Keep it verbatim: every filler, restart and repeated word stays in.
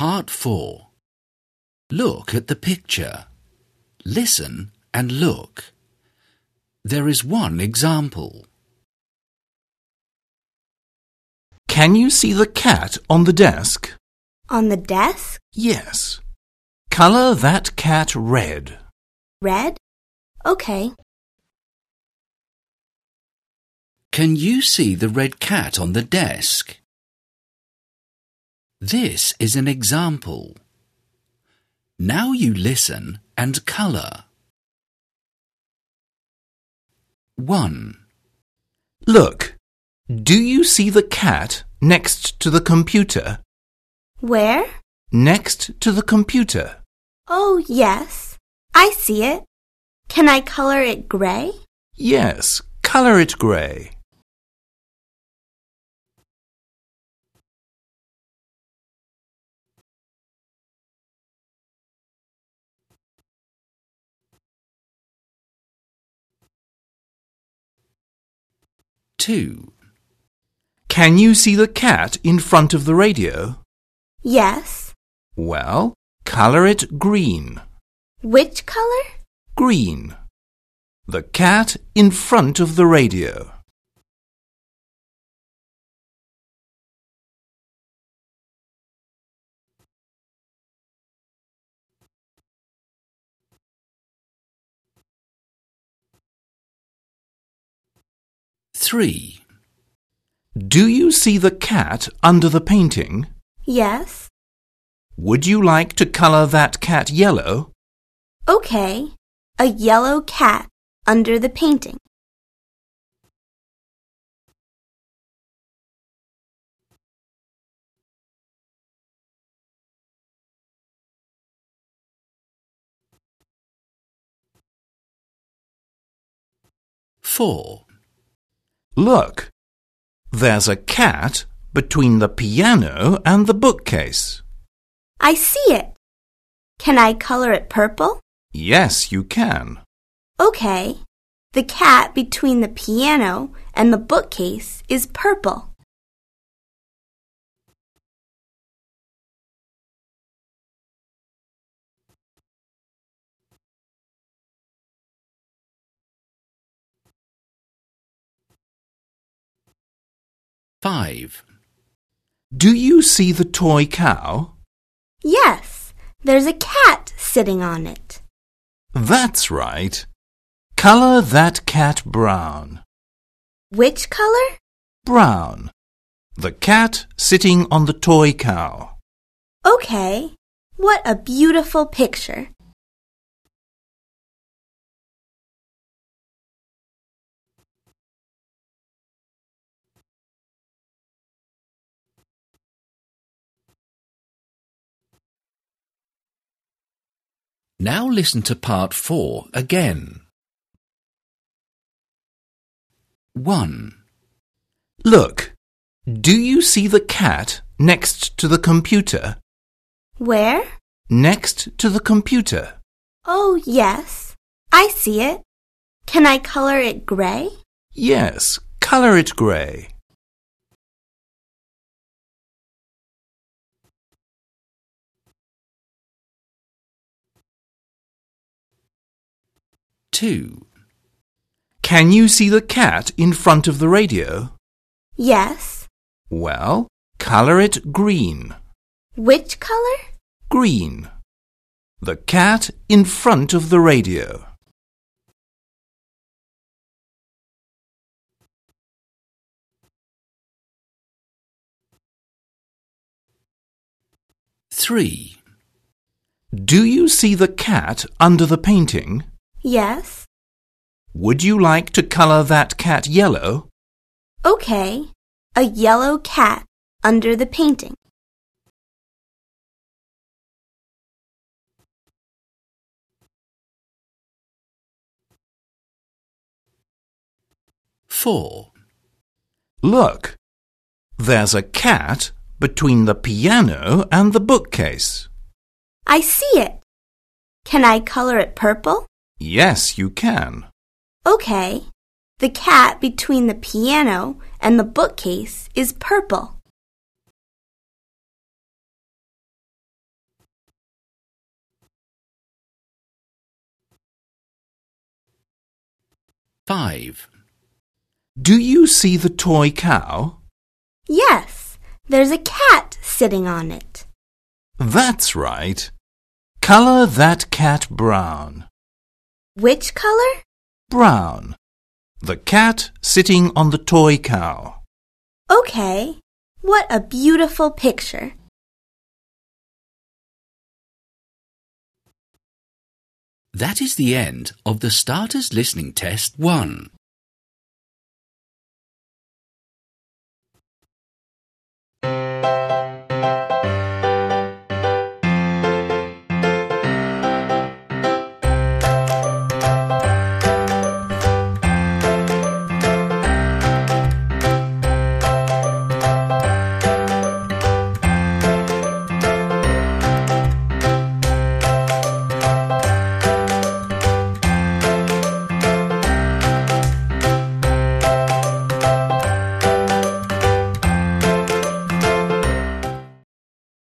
Part four. Look at the picture. Listen and look. There is one example. Can you see the cat on the desk? On the desk? Yes. Colour that cat red. Red? Okay. Can you see the red cat on the desk? This is an example. Now you listen and colour. one. Look. Do you see the cat next to the computer? Where? Next to the computer. Oh, yes. I see it. Can I color it gray? Yes, colour it grey. two. Can you see the cat in front of the radio? Yes. Well, colour it green. Which color? Green. The cat in front of the radio. three. Do you see the cat under the painting? Yes. Would you like to colour that cat yellow? Okay. A yellow cat under the painting. four. Look. There's a cat between the piano and the bookcase. I see it. Can I color it purple? Yes, you can. Okay. The cat between the piano and the bookcase is purple. five. Do you see the toy cow? Yes. There's a cat sitting on it. That's right. Colour that cat brown. Which color? Brown. The cat sitting on the toy cow. Okay. What a beautiful picture. Now listen to part four again. one. Look. Do you see the cat next to the computer? Where? Next to the computer. Oh, yes. I see it. Can I color it gray? Yes, colour it grey. two. Can you see the cat in front of the radio? Yes. Well, colour it green. Which color? Green. The cat in front of the radio. three. Do you see the cat under the painting? Yes. Would you like to colour that cat yellow? Okay. A yellow cat under the painting. four. Look. There's a cat between the piano and the bookcase. I see it. Can I color it purple? Yes, you can. Okay. The cat between the piano and the bookcase is purple. five. Do you see the toy cow? Yes, there's a cat sitting on it. That's right. Color that cat brown. Which color? Brown. The cat sitting on the toy cow. Okay, what a beautiful picture. That is the end of the Starters Listening Test one.